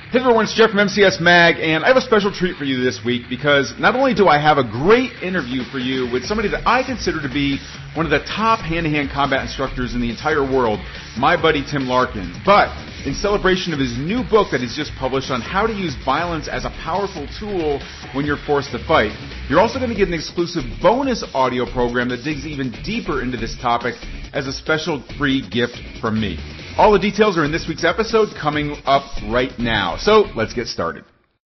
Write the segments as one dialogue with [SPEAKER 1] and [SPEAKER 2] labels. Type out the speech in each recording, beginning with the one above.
[SPEAKER 1] Hey everyone, it's Jeff from MCS Mag, and I have a special treat for you this week because not only do I have a great interview for you with somebody that I consider to be one of the top hand-to-hand combat instructors in the entire world, my buddy Tim Larkin, but in celebration of his new book that he's just published on how to use violence as a powerful tool when you're forced to fight, you're also going to get an exclusive bonus audio program that digs even deeper into this topic as a special free gift from me. All the details are in this week's episode coming up right now. So let's get started.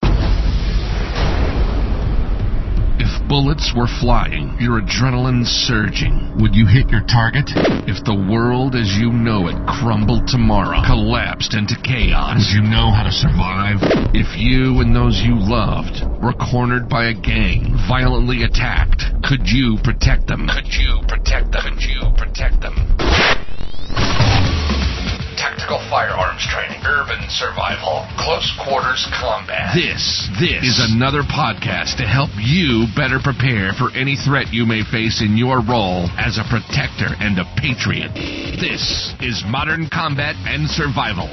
[SPEAKER 2] If bullets were flying, your adrenaline surging, would you hit your target? If the world as you know it crumbled tomorrow, collapsed into chaos, would you know how to survive? If you and those you loved were cornered by a gang, violently attacked, could you protect them? Could you protect them? Could you protect them? Tactical firearms training, urban survival, close quarters combat. This is another podcast to help you better prepare for any threat you may face in your role as a protector and a patriot. This is Modern Combat and Survival.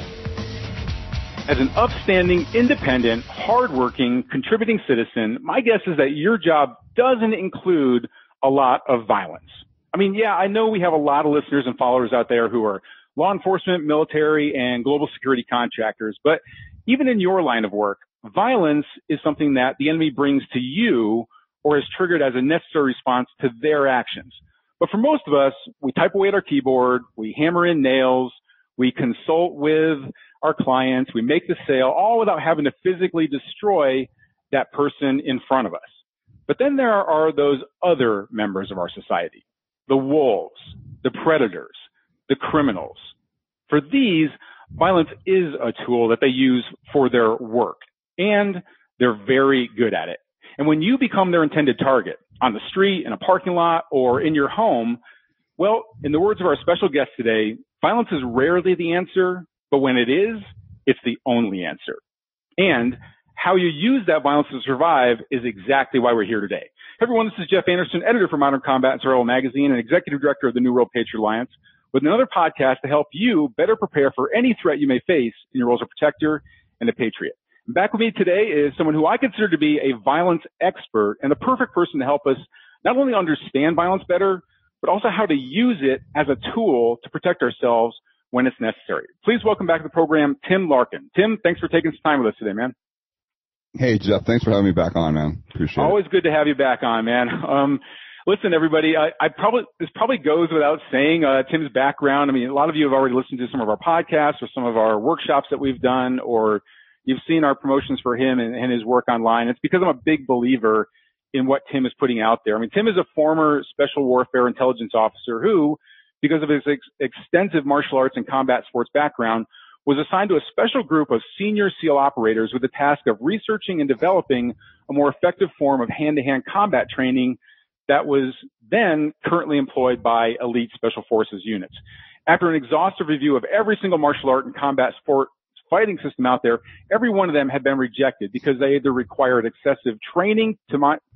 [SPEAKER 3] As an upstanding, independent, hardworking, contributing citizen, my guess is that your job doesn't include a lot of violence. I mean, yeah, I know we have a lot of listeners and followers out there who are law enforcement, military, and global security contractors. But even in your line of work, violence is something that the enemy brings to you or is triggered as a necessary response to their actions. But for most of us, we type away at our keyboard, we hammer in nails, we consult with our clients, we make the sale, all without having to physically destroy that person in front of us. But then there are those other members of our society, the wolves, the predators, the criminals. For these, violence is a tool that they use for their work, and they're very good at it. And when you become their intended target on the street, in a parking lot, or in your home, well, in the words of our special guest today, violence is rarely the answer, but when it is, it's the only answer. And how you use that violence to survive is exactly why we're here today. Hey everyone, this is Jeff Anderson, editor for Modern Combat and Survival Magazine and executive director of the New World Patriot Alliance, with another podcast to help you better prepare for any threat you may face in your roles as a protector and a patriot. And back with me today is someone who I consider to be a violence expert and the perfect person to help us not only understand violence better, but also how to use it as a tool to protect ourselves when it's necessary. Please welcome back to the program, Tim Larkin. Tim, thanks for taking some time with us today, man.
[SPEAKER 4] Hey, Jeff, thanks for having me back on, man. Appreciate it.
[SPEAKER 3] Always good to have you back on, man. Listen, everybody, this probably goes without saying, Tim's background. I mean, a lot of you have already listened to some of our podcasts or some of our workshops that we've done, or you've seen our promotions for him and his work online. It's because I'm a big believer in what Tim is putting out there. I mean, Tim is a former special warfare intelligence officer who, because of his extensive martial arts and combat sports background, was assigned to a special group of senior SEAL operators with the task of researching and developing a more effective form of hand-to-hand combat training that was then currently employed by elite special forces units. After an exhaustive review of every single martial art and combat sport fighting system out there, every one of them had been rejected because they either required excessive training to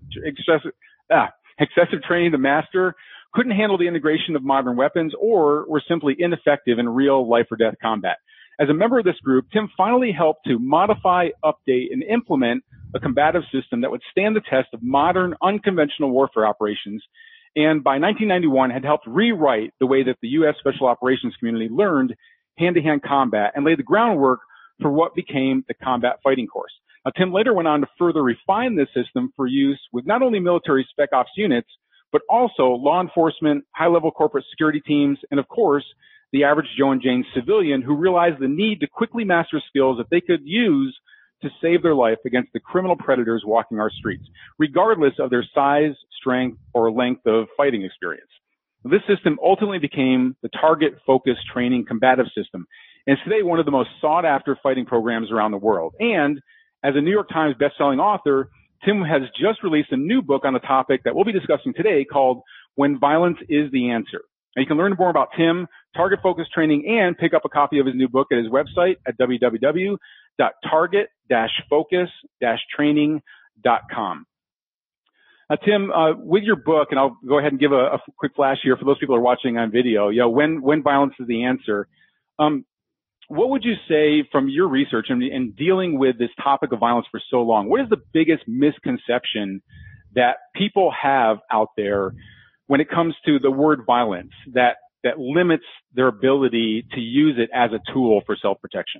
[SPEAKER 3] master, couldn't handle the integration of modern weapons, or were simply ineffective in real life or death combat. As a member of this group, Tim finally helped to modify, update, and implement a combative system that would stand the test of modern, unconventional warfare operations, and by 1991 had helped rewrite the way that the U.S. Special Operations community learned hand-to-hand combat and laid the groundwork for what became the Combat Fighting Course. Now, Tim later went on to further refine this system for use with not only military spec ops units, but also law enforcement, high-level corporate security teams, and of course, the average Joe and Jane civilian who realized the need to quickly master skills that they could use to save their life against the criminal predators walking our streets, regardless of their size, strength, or length of fighting experience. This system ultimately became the target-focused training combative system, and is today one of the most sought-after fighting programs around the world. And as a New York Times bestselling author, Tim has just released a new book on the topic that we'll be discussing today called When Violence is the Answer. Now, you can learn more about Tim, target-focused training, and pick up a copy of his new book at his website at www.target-focus-training.com. Tim, with your book, and I'll go ahead and give a quick flash here for those people who are watching on video, When Violence is the Answer. what would you say from your research and dealing with this topic of violence for so long? What is the biggest misconception that people have out there when it comes to the word violence that limits their ability to use it as a tool for self-protection?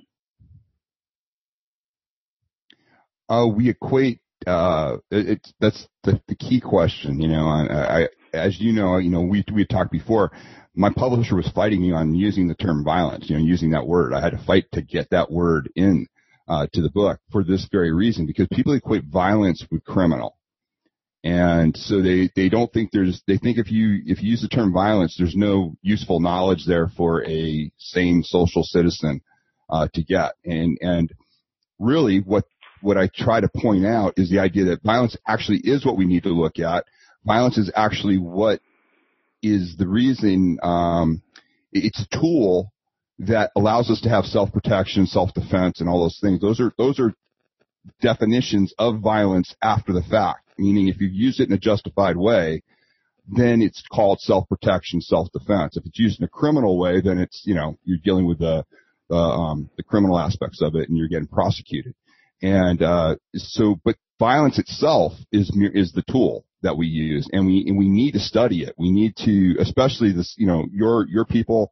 [SPEAKER 4] We equate, that's the key question, as you know, we talked before, my publisher was fighting me on using the term violence, using that word. I had to fight to get that word in, to the book for this very reason, because people equate violence with criminal. And so they don't think they think if you use the term violence, there's no useful knowledge there for a sane social citizen, to get. And really what I try to point out is the idea that violence actually is what we need to look at. Violence is actually what is the reason, it's a tool that allows us to have self-protection, self-defense, and all those things. Those are definitions of violence after the fact, meaning if you use it in a justified way, then it's called self-protection, self-defense. If it's used in a criminal way, then it's, you're dealing with the criminal aspects of it and you're getting prosecuted. And, but violence itself is the tool that we use, and we need to study it. We need to, especially this, your people,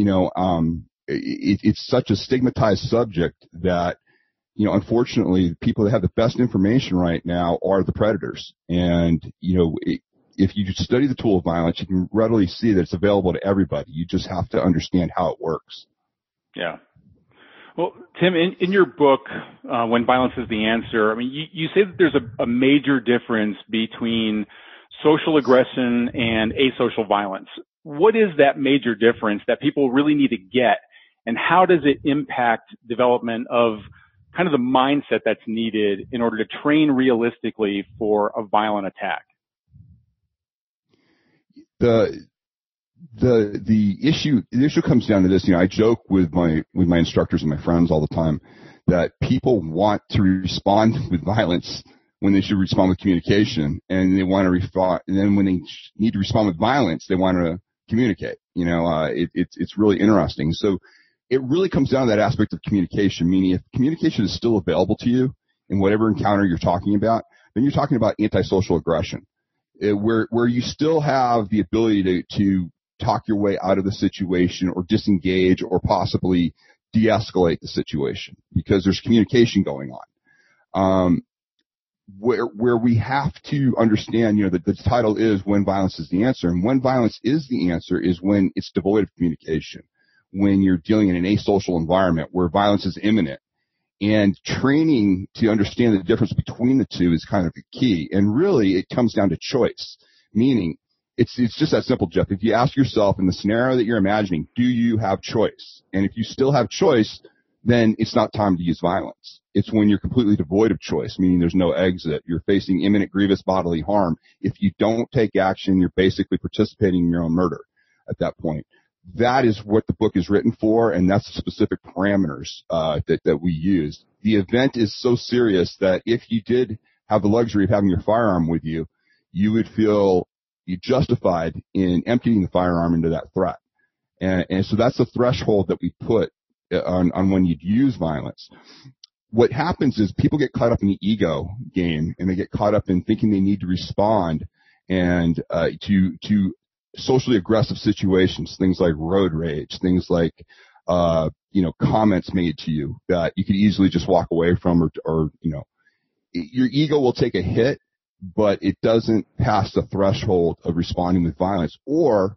[SPEAKER 4] it's such a stigmatized subject that, unfortunately, the people that have the best information right now are the predators. And, if you study the tool of violence, you can readily see that it's available to everybody. You just have to understand how it works.
[SPEAKER 3] Yeah. Well, Tim, in your book, When Violence is the Answer, you say that there's a major difference between social aggression and asocial violence. What is that major difference that people really need to get, and how does it impact development of kind of the mindset that's needed in order to train realistically for a violent attack?
[SPEAKER 4] The issue comes down to this. I joke with my instructors and my friends all the time that people want to respond with violence when they should respond with communication, and they want to respond. And then when they need to respond with violence, they want to communicate. It's really interesting. So it really comes down to that aspect of communication. Meaning, if communication is still available to you in whatever encounter you're talking about, then you're talking about antisocial aggression, where you still have the ability to talk your way out of the situation or disengage or possibly de-escalate the situation because there's communication going on. Where we have to understand, the title is When Violence is the Answer. And when violence is the answer is when it's devoid of communication, when you're dealing in an asocial environment where violence is imminent. And training to understand the difference between the two is kind of the key. And really, it comes down to choice, meaning it's just that simple, Jeff. If you ask yourself in the scenario that you're imagining, do you have choice? And if you still have choice, then it's not time to use violence. It's when you're completely devoid of choice, meaning there's no exit. You're facing imminent grievous bodily harm. If you don't take action, you're basically participating in your own murder at that point. That is what the book is written for, and that's the specific parameters that we use. The event is so serious that if you did have the luxury of having your firearm with you, you would feel justified in emptying the firearm into that threat. And so that's the threshold that we put on when you'd use violence. What happens is people get caught up in the ego game, and they get caught up in thinking they need to respond and to socially aggressive situations, things like road rage, things like comments made to you that you could easily just walk away from, or your ego will take a hit, but it doesn't pass the threshold of responding with violence or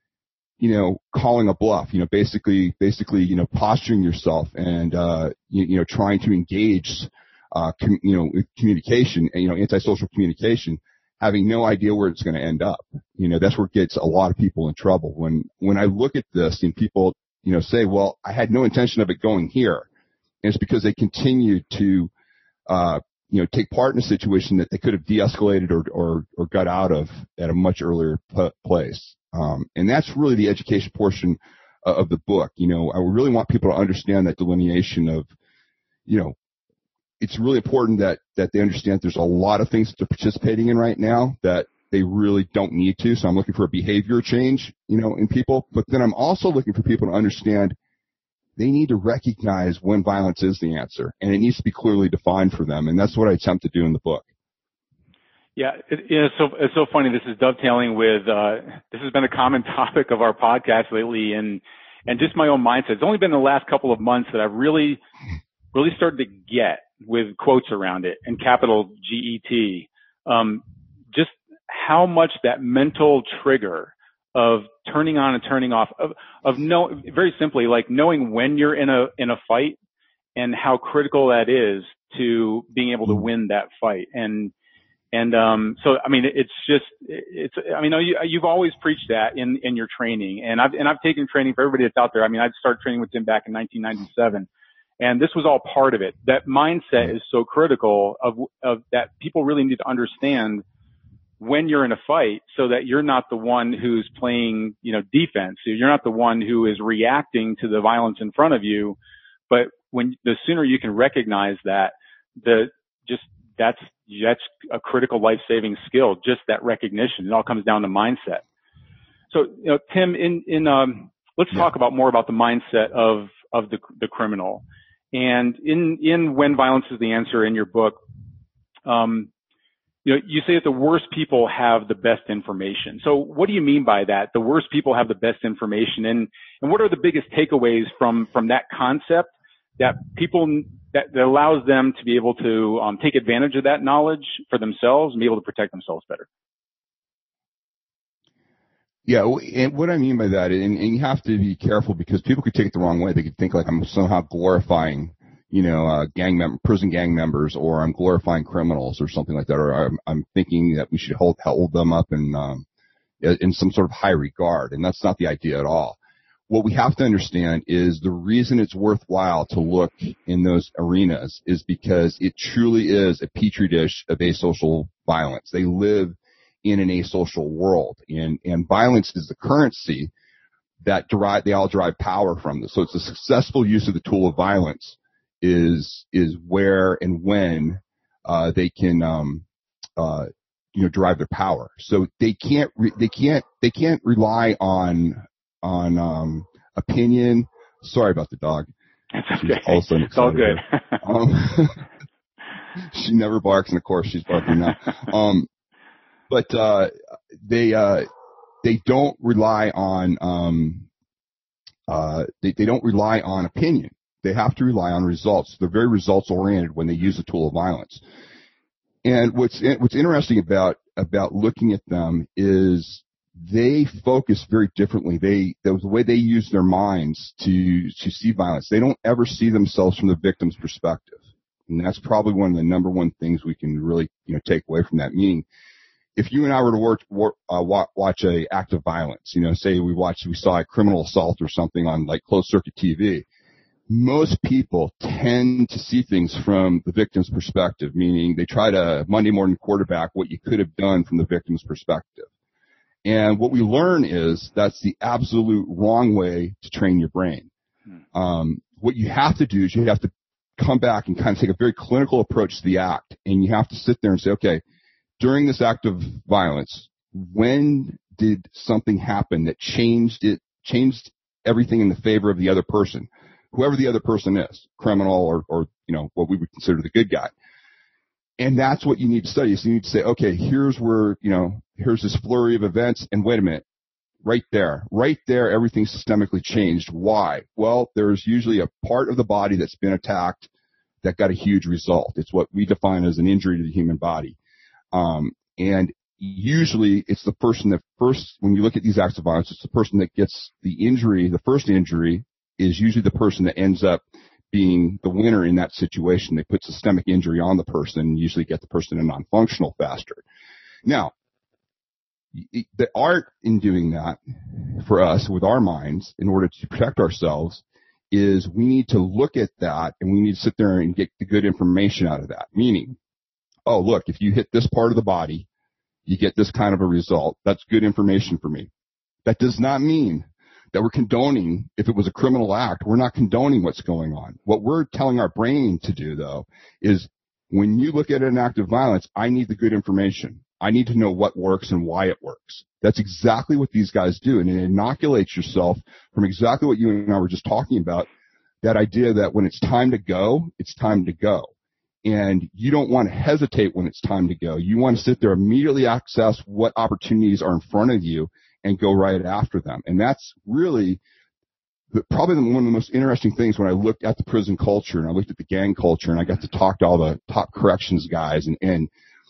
[SPEAKER 4] calling a bluff, basically posturing yourself and trying to engage with communication, antisocial communication, having no idea where it's going to end up. That's where it gets a lot of people in trouble. When I look at this and people, say, well, I had no intention of it going here. And it's because they continue to, take part in a situation that they could have de-escalated or got out of at a much earlier place. And that's really the education portion of the book. I really want people to understand that delineation of, it's really important that they understand there's a lot of things that they're participating in right now that they really don't need to. So I'm looking for a behavior change, in people. But then I'm also looking for people to understand they need to recognize when violence is the answer, and it needs to be clearly defined for them. And that's what I attempt to do in the book.
[SPEAKER 3] Yeah, it's so funny. This is dovetailing with, this has been a common topic of our podcast lately, and just my own mindset. It's only been the last couple of months that I've really started to get, with quotes around it and capital GET, just how much that mental trigger of turning on and turning off, very simply, like knowing when you're in a fight and how critical that is to being able to win that fight. So, I mean, you've always preached that in your training, and I've taken training for everybody that's out there. I mean, I started training with Tim back in 1997, and this was all part of it. That mindset is so critical of that people really need to understand when you're in a fight, so that you're not the one who's playing, defense. You're not the one who is reacting to the violence in front of you, but the sooner you can recognize that, that's a critical life-saving skill, just that recognition. It all comes down to mindset. So, Tim, let's talk more about the mindset of the criminal. And in When Violence is the Answer, in your book, you say that the worst people have the best information. So what do you mean by that? The worst people have the best information, and what are the biggest takeaways from that concept that allows them to be able to take advantage of that knowledge for themselves and be able to protect themselves better?
[SPEAKER 4] Yeah, and what I mean by that, and you have to be careful, because people could take it the wrong way. They could think like I'm somehow glorifying, prison gang members, or I'm glorifying criminals or something like that, or I'm thinking that we should hold them up in some sort of high regard, and that's not the idea at all. What we have to understand is the reason it's worthwhile to look in those arenas is because it truly is a petri dish of asocial violence. They live in an asocial world, and violence is the currency that they all derive power from this. So it's a successful use of the tool of violence is where and when they can derive their power. So they can't rely on opinion. Sorry about the dog.
[SPEAKER 3] It's okay. It's all good.
[SPEAKER 4] She never barks, and of course she's barking now. But they don't rely on they don't rely on opinion. They have to rely on results. They're very results oriented when they use the tool of violence. And what's interesting about looking at them is they focus very differently. The way they use their minds to see violence, they don't ever see themselves from the victim's perspective. And that's probably one of the number one things we can really take away from that. Meaning, if you and I were to watch a act of violence, say we saw a criminal assault or something on like closed circuit TV, most people tend to see things from the victim's perspective, meaning they try to Monday morning quarterback what you could have done from the victim's perspective. And what we learn is that's the absolute wrong way to train your brain. What you have to do is you have to come back and kind of take a very clinical approach to the act, and you have to sit there and say, okay, during this act of violence, when did something happen that changed everything in the favor of the other person, whoever the other person is, criminal or what we would consider the good guy. And that's what you need to study. So you need to say, okay, here's where, here's this flurry of events, and wait a minute, right there, everything's systemically changed. Why? Well, there's usually a part of the body that's been attacked that got a huge result. It's what we define as an injury to the human body. And usually it's the person that first, when you look at these acts of violence, it's the person that gets the injury. The first injury is usually the person that ends up being the winner in that situation. They put systemic injury on the person and usually get the person to non-functional faster. Now, the art in doing that for us with our minds in order to protect ourselves is we need to look at that, and we need to sit there and get the good information out of that. Meaning, oh, look, if you hit this part of the body, you get this kind of a result. That's good information for me. That does not mean that we're condoning, if it was a criminal act, we're not condoning what's going on. What we're telling our brain to do, though, is when you look at an act of violence, I need the good information. I need to know what works and why it works. That's exactly what these guys do, and it inoculates yourself from exactly what you and I were just talking about, that idea that when it's time to go, it's time to go. And you don't want to hesitate when it's time to go. You want to sit there, immediately access what opportunities are in front of you and go right after them. And that's really probably one of the most interesting things when I looked at the prison culture and I looked at the gang culture and I got to talk to all the top corrections guys and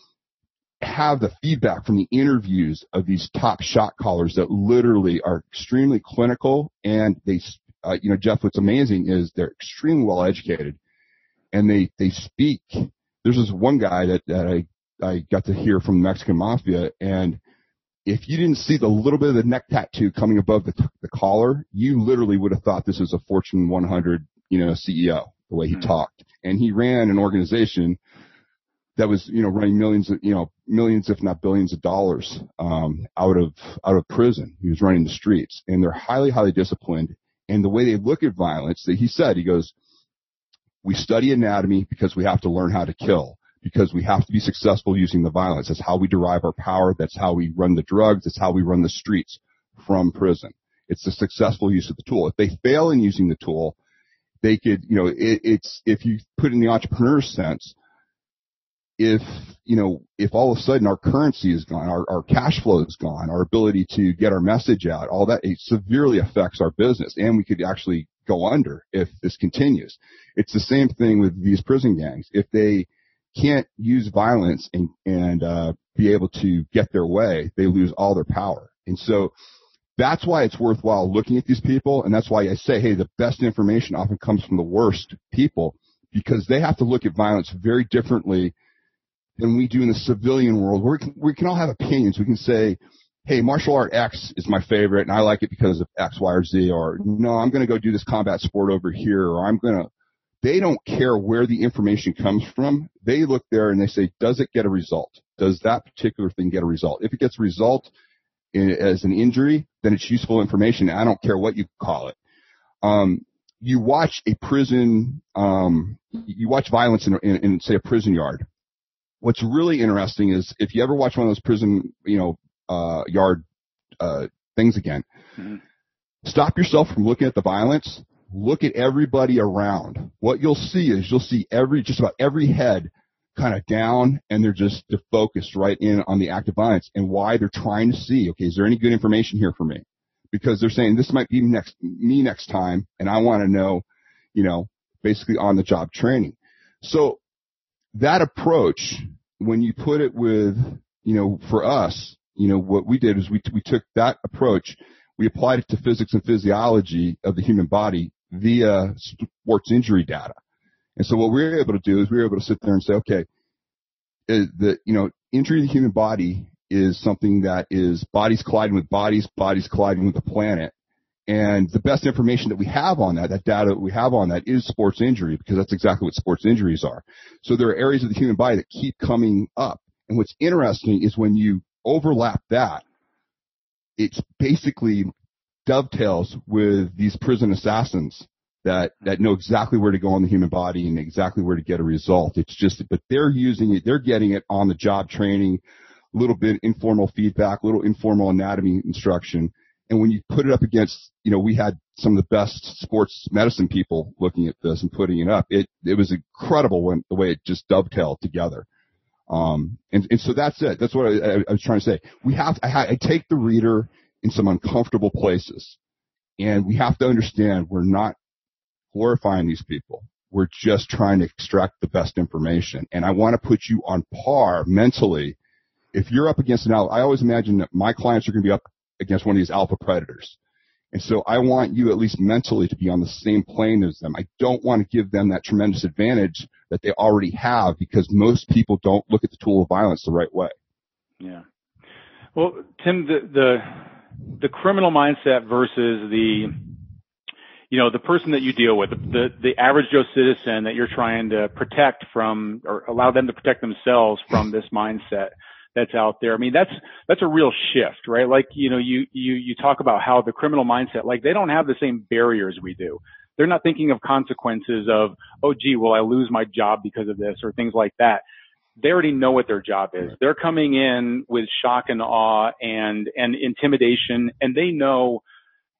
[SPEAKER 4] have the feedback from the interviews of these top shot callers that literally are extremely clinical. And they, Jeff, what's amazing is they're extremely well educated and they speak. There's this one guy that I got to hear from the Mexican Mafia, and if you didn't see the little bit of the neck tattoo coming above the collar, you literally would have thought this was a Fortune 100, CEO, the way he talked. And he ran an organization that was, running millions, if not billions of dollars, out of prison. He was running the streets, and they're highly, highly disciplined. And the way they look at violence, he goes, we study anatomy because we have to learn how to kill, because we have to be successful using the violence. That's how we derive our power. That's how we run the drugs. That's how we run the streets from prison. It's the successful use of the tool. If they fail in using the tool, they could, it's, if you put it in the entrepreneur's sense, if all of a sudden our currency is gone, our cash flow is gone, our ability to get our message out, all that, it severely affects our business, and we could actually go under if this continues. It's the same thing with these prison gangs. If they can't use violence and be able to get their way, they lose all their power. And so that's why it's worthwhile looking at these people, and that's why I say, hey, the best information often comes from the worst people, because they have to look at violence very differently than we do in the civilian world. We can all have opinions. We can say, hey, martial art X is my favorite, and I like it because of X, Y, or Z, or no, I'm going to go do this combat sport over here, or they don't care where the information comes from. They look there and they say, does it get a result? Does that particular thing get a result? If it gets a result as an injury, then it's useful information. I don't care what you call it. You watch a prison, you watch violence in say, a prison yard. What's really interesting is if you ever watch one of those prison, yard things again, stop yourself from looking at the violence. Look at everybody around. What you'll see is just about every head kind of down, and they're focused right in on the act of violence and why they're trying to see, okay, is there any good information here for me? Because they're saying this might be me next time, and I want to know, basically on the job training. So that approach, when you put it with, for us, what we did is we took that approach, we applied it to physics and physiology of the human body via sports injury data. And so what we were able to do is we were able to sit there and say, okay, injury to the human body is something that is bodies colliding with bodies colliding with the planet. And the best information that we have on that data that we have on that is sports injury, because that's exactly what sports injuries are. So there are areas of the human body that keep coming up. And what's interesting is when you overlap that, it's basically dovetails with these prison assassins that know exactly where to go on the human body and exactly where to get a result. But they're using it, they're getting it on the job training, a little bit informal feedback, a little informal anatomy instruction. And when you put it up against, we had some of the best sports medicine people looking at this and putting it up. It was incredible the way it just dovetailed together. And so that's it. That's what I was trying to say. I take the reader in some uncomfortable places, and we have to understand we're not glorifying these people. We're just trying to extract the best information. And I want to put you on par mentally. If you're up against I always imagine that my clients are going to be up against one of these alpha predators. And so I want you at least mentally to be on the same plane as them. I don't want to give them that tremendous advantage that they already have, because most people don't look at the tool of violence the right way.
[SPEAKER 3] Yeah. Well, Tim, the criminal mindset versus the person that you deal with, the average Joe citizen that you're trying to protect from, or allow them to protect themselves from this mindset that's out there. I mean, that's a real shift, right? Like, you talk about how the criminal mindset, like, they don't have the same barriers we do. They're not thinking of consequences of, oh, gee, will I lose my job because of this, or things like that. They already know what their job is. They're coming in with shock and awe and intimidation, and they know,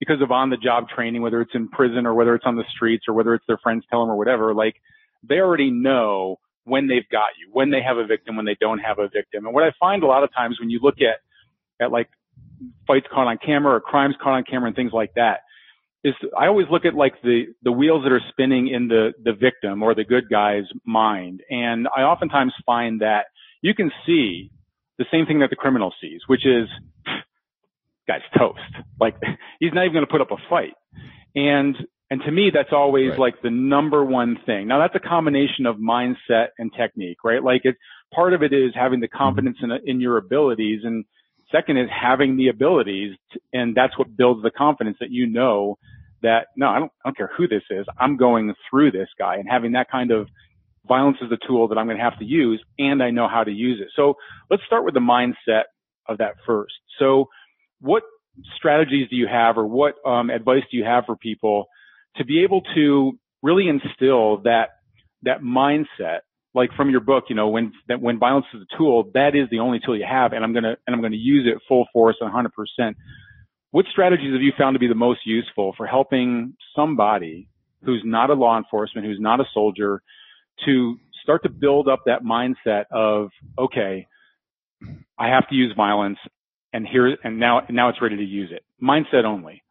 [SPEAKER 3] because of on-the-job training, whether it's in prison or whether it's on the streets or whether it's their friends tell them or whatever, like they already know when they've got you, when they have a victim, when they don't have a victim. And what I find a lot of times when you look at like fights caught on camera or crimes caught on camera and things like that, is I always look at like the wheels that are spinning in the victim or the good guy's mind. And I oftentimes find that you can see the same thing that the criminal sees, which is, guy's toast. Like he's not even going to put up a fight. And to me, that's always right. Like the number one thing. Now that's a combination of mindset and technique, right? Like part of it is having the confidence in your abilities, and second is having the abilities, and that's what builds the confidence that you know that, no, I don't care who this is. I'm going through this guy, and having that kind of violence is the tool that I'm going to have to use, and I know how to use it. So let's start with the mindset of that first. So what strategies do you have, or what advice do you have for people to be able to really instill that mindset? Like from your book, you know, when violence is a tool, that is the only tool you have, and I'm going to use it full force 100%. What strategies have you found to be the most useful for helping somebody who's not a law enforcement, who's not a soldier, to start to build up that mindset of, okay, I have to use violence, and now it's ready to use it. Mindset only.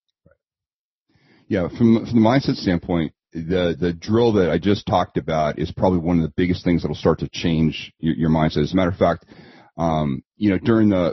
[SPEAKER 4] Yeah, from the mindset standpoint, the drill that I just talked about is probably one of the biggest things that will start to change your mindset. As a matter of fact, you know,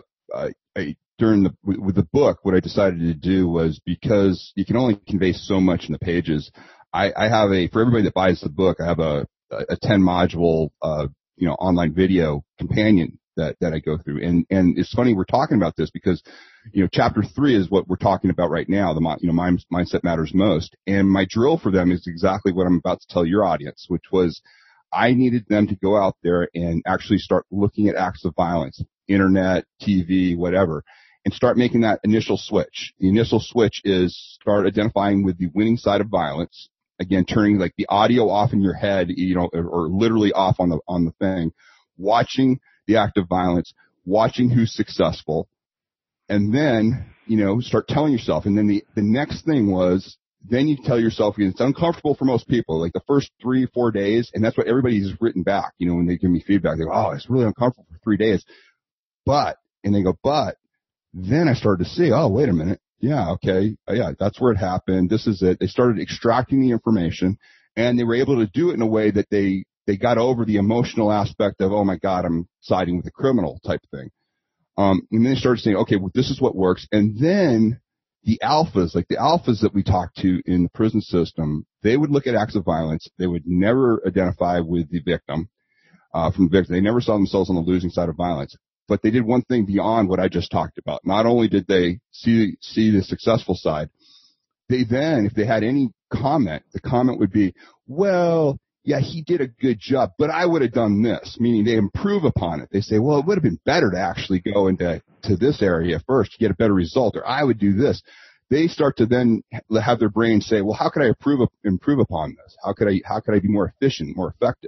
[SPEAKER 4] with the book, what I decided to do was, because you can only convey so much in the pages, I have for everybody that buys the book, I have a 10 module, you know, online video companion that I go through. And it's funny we're talking about this because, you know, chapter 3 is what we're talking about right now. Mindset matters most. And my drill for them is exactly what I'm about to tell your audience, which was I needed them to go out there and actually start looking at acts of violence, internet, TV, whatever, and start making that initial switch. The initial switch is start identifying with the winning side of violence. Again, turning like the audio off in your head, you know, or literally off on the thing, watching the act of violence, watching who's successful, and then, you know, start telling yourself. And then the next thing was, then you tell yourself, it's uncomfortable for most people, like the first 3-4 days, and that's what everybody's written back, you know, when they give me feedback, they go, oh, it's really uncomfortable for 3 days. But then I started to see, oh, wait a minute. Yeah, okay. Yeah, that's where it happened. This is it. They started extracting the information, and they were able to do it in a way that they got over the emotional aspect of, oh my God, I'm siding with the criminal type thing. And then they started saying, okay, well, this is what works. And then the alphas that we talked to in the prison system, they would look at acts of violence. They would never identify with the victim, from the victim. They never saw themselves on the losing side of violence. But they did one thing beyond what I just talked about. Not only did they see the successful side, they then, if they had any comment, the comment would be, well, yeah, he did a good job, but I would have done this, meaning they improve upon it. They say, well, it would have been better to actually go into this area first to get a better result, or I would do this. They start to then have their brain say, well, how could I improve upon this? How could I be more efficient, more effective?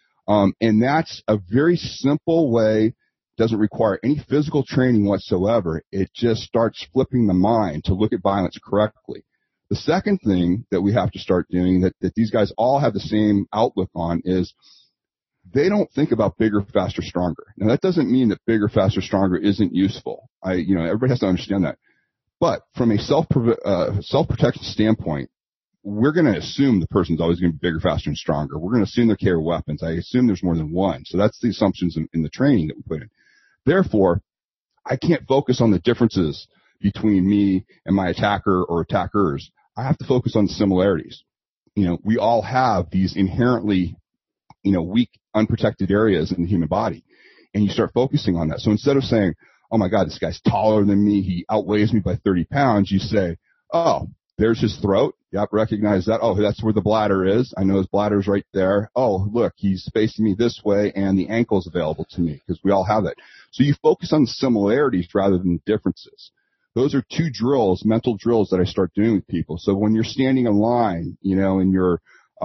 [SPEAKER 4] And that's a very simple way. Doesn't require any physical training whatsoever. It just starts flipping the mind to look at violence correctly. The second thing that we have to start doing that these guys all have the same outlook on is they don't think about bigger, faster, stronger. Now that doesn't mean that bigger, faster, stronger isn't useful. Everybody has to understand that. But from a self-protection standpoint, we're going to assume the person's always going to be bigger, faster, and stronger. We're going to assume they carry weapons. I assume there's more than one. So that's the assumptions in the training that we put in. Therefore, I can't focus on the differences between me and my attacker or attackers. I have to focus on the similarities. You know, we all have these inherently, you know, weak, unprotected areas in the human body. And you start focusing on that. So instead of saying, oh my God, this guy's taller than me, he outweighs me by 30 pounds, you say, oh, there's his throat. Yep, recognize that. Oh, that's where the bladder is. I know his bladder's right there. Oh, look, he's facing me this way, and the ankle's available to me, because we all have that. So you focus on the similarities rather than the differences. Those are 2 drills, mental drills that I start doing with people. So when you're standing in line, you know, and you're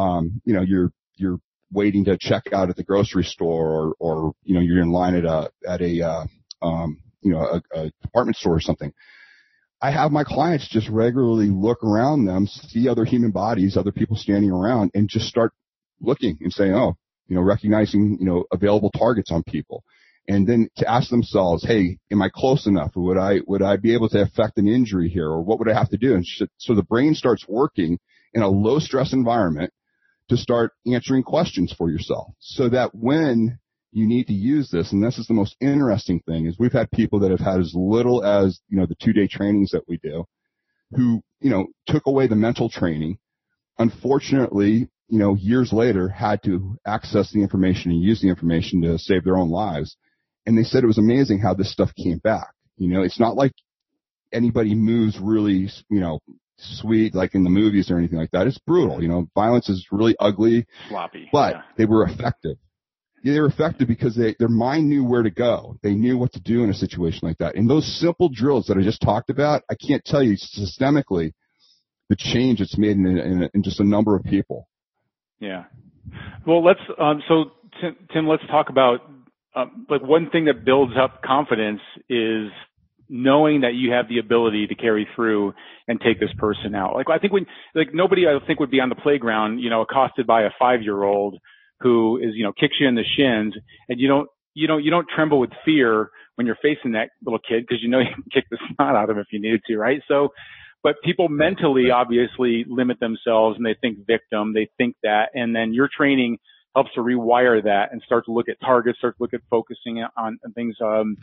[SPEAKER 4] waiting to check out at the grocery store, or you know, you're in line at a department store or something, I have my clients just regularly look around them, see other human bodies, other people standing around, and just start looking and saying, oh, recognizing, available targets on people. And then to ask themselves, hey, am I close enough? Would I be able to affect an injury here? Or what would I have to do? And so the brain starts working in a low stress environment to start answering questions for yourself, so that when you need to use this, and this is the most interesting thing, is we've had people that have had as little as, the 2-day trainings that we do, who, took away the mental training, unfortunately, years later had to access the information and use the information to save their own lives. And they said it was amazing how this stuff came back. It's not like anybody moves really, sweet like in the movies or anything like that. It's brutal. Violence is really ugly,
[SPEAKER 3] sloppy,
[SPEAKER 4] but they were effective. Yeah, they were effective because their mind knew where to go. They knew what to do in a situation like that. And those simple drills that I just talked about, I can't tell you systemically the change it's made in just a number of people.
[SPEAKER 3] Yeah. Well, let's so Tim, let's talk about one thing that builds up confidence is knowing that you have the ability to carry through and take this person out. I think nobody I think would be on the playground, accosted by a 5-year-old who is, kicks you in the shins, and you don't tremble with fear when you're facing that little kid, because you can kick the snot out of him if you needed to, right? So, but people mentally obviously limit themselves, and they think victim, they think that, and then your training helps to rewire that and start to look at targets, start to look at focusing on things,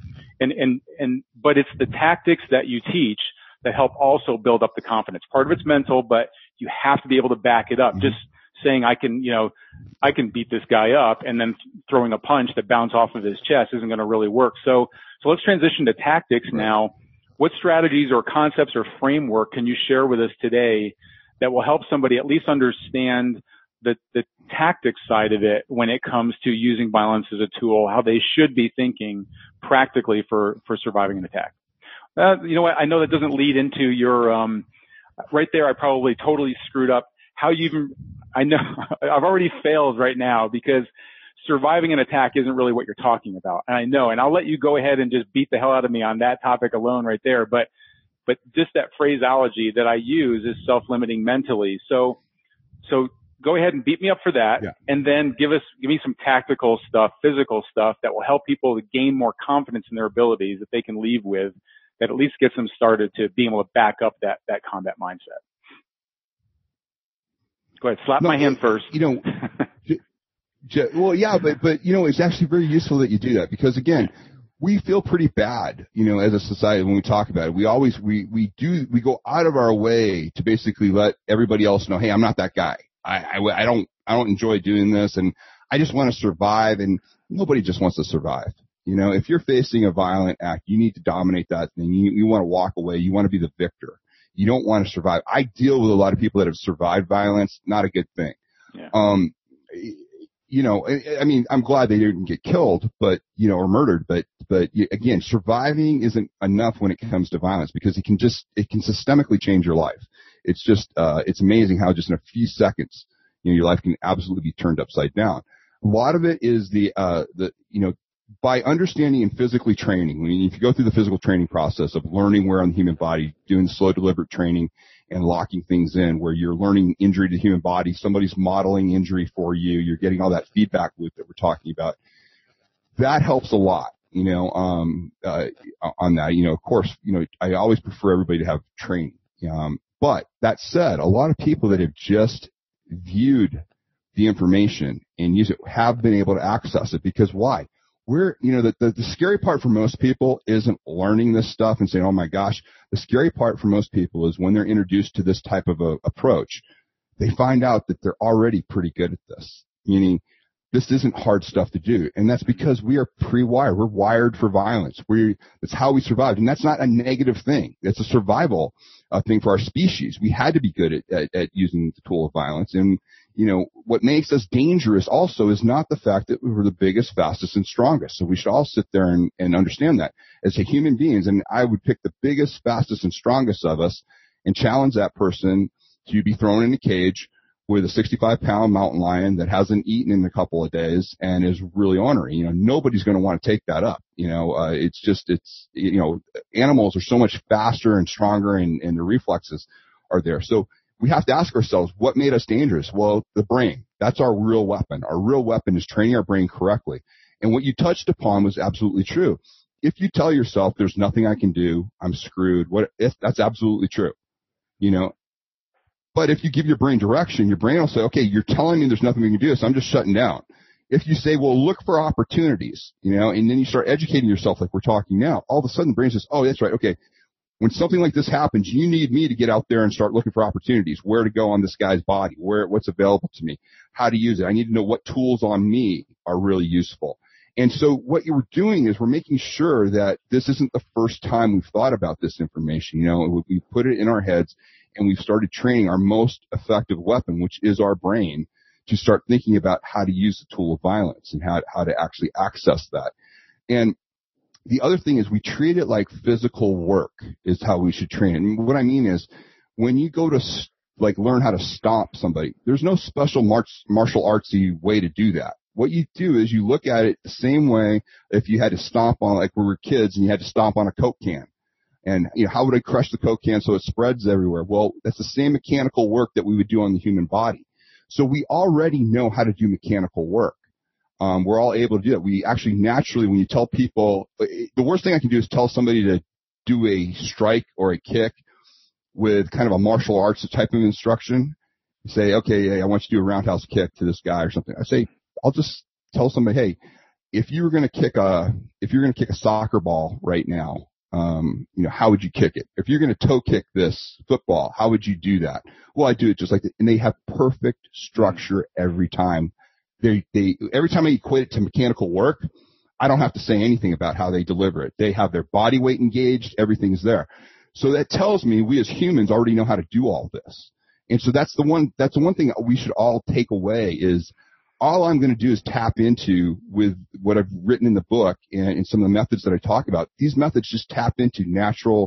[SPEAKER 3] but it's the tactics that you teach that help also build up the confidence. Part of it's mental, but you have to be able to back it up. Mm-hmm. Just saying I can beat this guy up and then throwing a punch that bounces off of his chest isn't going to really work. So let's transition to tactics now. What strategies or concepts or framework can you share with us today that will help somebody at least understand the tactics side of it when it comes to using violence as a tool, how they should be thinking practically for surviving an attack? You know what? I know that doesn't lead into your, right there. I probably totally screwed up I know I've already failed right now because surviving an attack isn't really what you're talking about. And I know, and I'll let you go ahead and just beat the hell out of me on that topic alone right there. But just that phraseology that I use is self-limiting mentally. So go ahead and beat me up for that. Yeah. And then give me some tactical stuff, physical stuff that will help people to gain more confidence in their abilities that they can leave with, that at least gets them started to being able to back up that combat mindset. Go ahead, slap my hand first.
[SPEAKER 4] Well, yeah, but it's actually very useful that you do that, because again, we feel pretty bad, as a society when we talk about it. We go out of our way to basically let everybody else know, hey, I'm not that guy. I don't enjoy doing this, and I just want to survive, and nobody just wants to survive. If you're facing a violent act, you need to dominate that thing. You want to walk away. You want to be the victor. You don't want to survive. I deal with a lot of people that have survived violence. Not a good thing. Yeah. I mean, I'm glad they didn't get killed, or murdered, but again, surviving isn't enough when it comes to violence, because it can systemically change your life. It's just, it's amazing how just in a few seconds, your life can absolutely be turned upside down. A lot of it is by understanding and physically training. If you go through the physical training process of learning where on the human body, doing slow, deliberate training and locking things in, where you're learning injury to the human body, somebody's modeling injury for you, you're getting all that feedback loop that we're talking about. That helps a lot, on that. Of course, I always prefer everybody to have training. But that said, a lot of people that have just viewed the information and use it have been able to access it, because why? The scary part for most people isn't learning this stuff and saying, oh my gosh. The scary part for most people is when they're introduced to this type of a approach, they find out that they're already pretty good at this. Meaning, this isn't hard stuff to do. And that's because we are pre-wired. We're wired for violence. That's how we survived. And that's not a negative thing. It's a survival thing for our species. We had to be good at using the tool of violence. And, what makes us dangerous also is not the fact that we were the biggest, fastest, and strongest. So we should all sit there and understand that as human beings. And I would pick the biggest, fastest, and strongest of us and challenge that person to be thrown in a cage with a 65-pound mountain lion that hasn't eaten in a couple of days and is really ornery. Nobody's going to want to take that up. Animals are so much faster and stronger, and the reflexes are there. So we have to ask ourselves, what made us dangerous? Well, the brain. That's our real weapon. Our real weapon is training our brain correctly. And what you touched upon was absolutely true. If you tell yourself there's nothing I can do, I'm screwed, that's absolutely true. But if you give your brain direction, your brain will say, okay, you're telling me there's nothing we can do, so I'm just shutting down. If you say, well, look for opportunities, and then you start educating yourself like we're talking now, all of a sudden the brain says, oh, that's right, okay, when something like this happens, you need me to get out there and start looking for opportunities, where to go on this guy's body, what's available to me, how to use it. I need to know what tools on me are really useful. And so what you were doing is we're making sure that this isn't the first time we've thought about this information. We put it in our heads, and we've started training our most effective weapon, which is our brain, to start thinking about how to use the tool of violence and how to actually access that. And the other thing is we treat it like physical work is how we should train it. And what I mean is when you go to learn how to stomp somebody, there's no special martial artsy way to do that. What you do is you look at it the same way if you had to stomp on, like we were kids and you had to stomp on a Coke can. And, how would I crush the Coke can so it spreads everywhere? Well, that's the same mechanical work that we would do on the human body. So we already know how to do mechanical work. We're all able to do that. We actually naturally, when you tell people, the worst thing I can do is tell somebody to do a strike or a kick with kind of a martial arts type of instruction. Say, okay, I want you to do a roundhouse kick to this guy or something. I say, I'll just tell somebody, hey, if you were going to kick a soccer ball right now, how would you kick it? If you're going to toe kick this football, how would you do that? Well, I do it just like that. And they have perfect structure every time. Every time I equate it to mechanical work, I don't have to say anything about how they deliver it. They have their body weight engaged. Everything's there. So that tells me we as humans already know how to do all this. And so that's the one thing that we should all take away is all I'm going to do is tap into with what I've written in the book and some of the methods that I talk about. These methods just tap into natural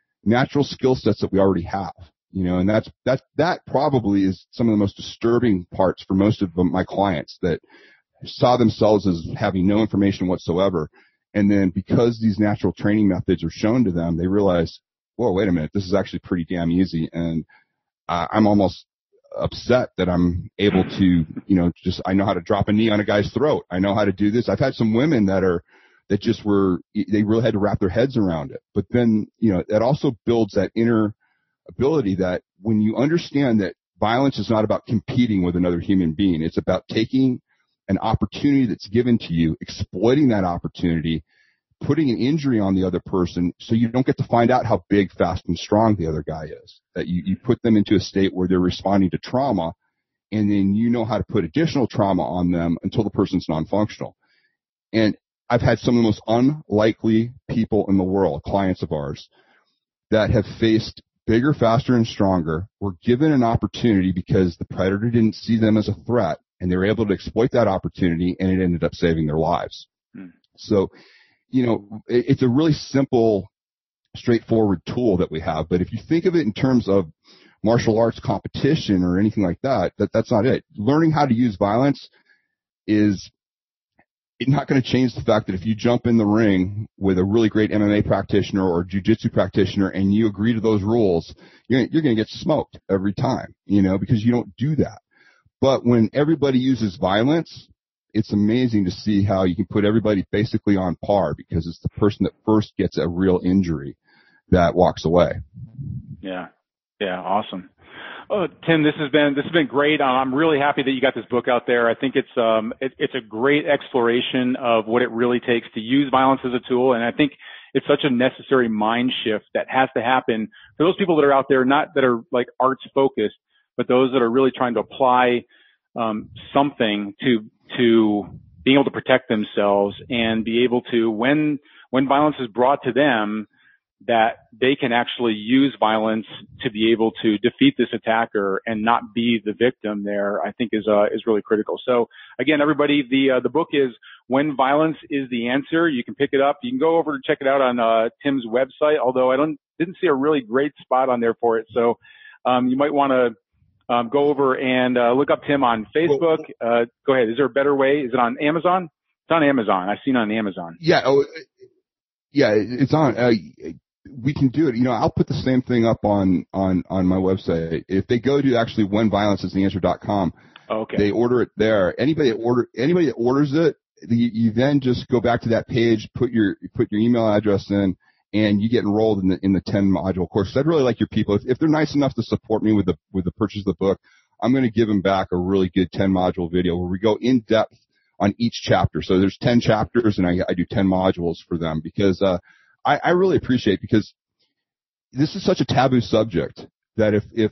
[SPEAKER 4] skill sets that we already have, and that probably is some of the most disturbing parts for most of my clients that saw themselves as having no information whatsoever. And then because these natural training methods are shown to them, they realize, whoa, wait a minute, this is actually pretty damn easy. And I'm almost upset that I'm able to, I know how to drop a knee on a guy's throat. I know how to do this. I've had some women they really had to wrap their heads around it. But then, that also builds that inner ability that when you understand that violence is not about competing with another human being, it's about taking an opportunity that's given to you, exploiting that opportunity, putting an injury on the other person so you don't get to find out how big, fast, and strong the other guy is. That you put them into a state where they're responding to trauma, and then you know how to put additional trauma on them until the person's non-functional. And I've had some of the most unlikely people in the world, clients of ours, that have faced bigger, faster, and stronger, were given an opportunity because the predator didn't see them as a threat, and they were able to exploit that opportunity, and it ended up saving their lives. So, it's a really simple, straightforward tool that we have. But if you think of it in terms of martial arts competition or anything like that, that's not it. Learning how to use violence is not going to change the fact that if you jump in the ring with a really great MMA practitioner or jiu-jitsu practitioner and you agree to those rules, you're going to get smoked every time, because you don't do that. But when everybody uses violence, it's amazing to see how you can put everybody basically on par because it's the person that first gets a real injury that walks away.
[SPEAKER 3] Yeah. Yeah. Awesome. Oh, Tim, this has been great. I'm really happy that you got this book out there. I think it's a great exploration of what it really takes to use violence as a tool. And I think it's such a necessary mind shift that has to happen for those people that are out there, not that are like arts focused, but those that are really trying to apply something to being able to protect themselves and be able to, when violence is brought to them, that they can actually use violence to be able to defeat this attacker and not be the victim there, I think is really critical. So again, everybody, the book is When Violence is the Answer. You can pick it up. You can go over and check it out on Tim's website, although I didn't see a really great spot on there for it. So you might want to go over and look up Tim on Facebook. Go ahead. Is there a better way? Is it on Amazon? It's on Amazon. I've seen it on Amazon.
[SPEAKER 4] Yeah. Yeah, it's on. We can do it. I'll put the same thing up on my website. If they go to actually whenviolenceistheanswer.com,
[SPEAKER 3] okay,
[SPEAKER 4] they order it there. Anybody that orders it, you then just go back to that page, put your email address in, and you get enrolled in the 10 module course. So I'd really like your people, if they're nice enough to support me with the purchase of the book, I'm going to give them back a really good 10 module video where we go in depth on each chapter. So there's 10 chapters, and I do 10 modules for them because I really appreciate, because this is such a taboo subject that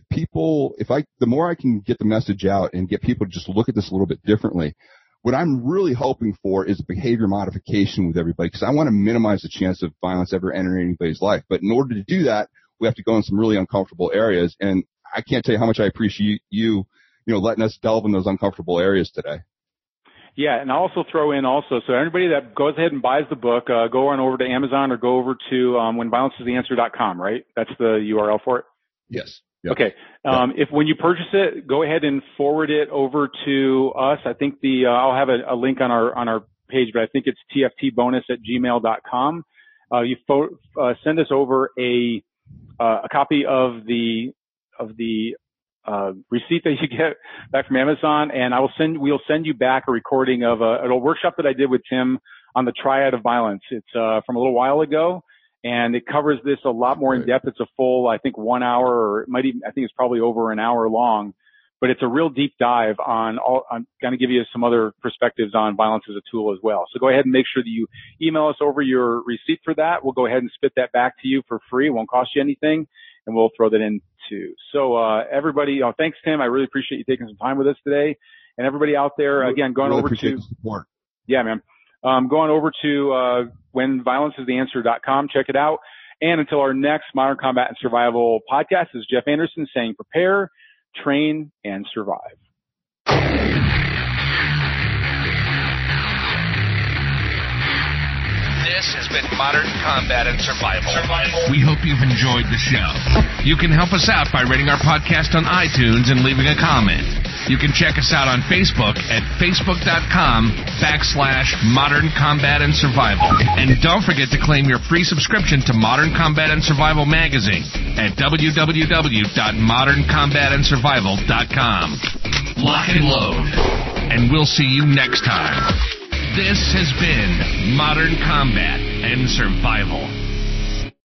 [SPEAKER 4] the more I can get the message out and get people to just look at this a little bit differently, what I'm really hoping for is behavior modification with everybody, because I want to minimize the chance of violence ever entering anybody's life. But in order to do that, we have to go in some really uncomfortable areas, and I can't tell you how much I appreciate you letting us delve in those uncomfortable areas today.
[SPEAKER 3] Yeah, and I'll also throw in so everybody that goes ahead and buys the book, go on over to Amazon or go over to whenviolenceistheanswer.com, right? That's the URL for it?
[SPEAKER 4] Yes. Yep.
[SPEAKER 3] Okay. If when you purchase it, go ahead and forward it over to us. I think I'll have a link on our page, but I think it's tftbonus@gmail.com. You send us over a copy of the receipt that you get back from Amazon, and we'll send you back a recording of a workshop that I did with Tim on the triad of violence. It's from a little while ago, and it covers this a lot more in depth. It's a full, I think, 1 hour, or I think it's probably over an hour long, but it's a real deep dive on I'm going to give you some other perspectives on violence as a tool as well. So go ahead and make sure that you email us over your receipt for that. We'll go ahead and spit that back to you for free. It won't cost you anything, and we'll throw that in too. So everybody, thanks, Tim. I really appreciate you taking some time with us today. And everybody out there, again, going over to
[SPEAKER 4] support.
[SPEAKER 3] Yeah, man. Going over to whenviolenceistheanswer.com. Check it out. And until our next Modern Combat and Survival podcast, this is Jeff Anderson saying prepare, train, and survive.
[SPEAKER 2] This has been Modern Combat and Survival. We hope you've enjoyed the show. You can help us out by rating our podcast on iTunes and leaving a comment. You can check us out on Facebook at facebook.com/Modern Combat and Survival. And don't forget to claim your free subscription to Modern Combat and Survival magazine at www.moderncombatandsurvival.com. Lock and load. And we'll see you next time. This has been Modern Combat and Survival.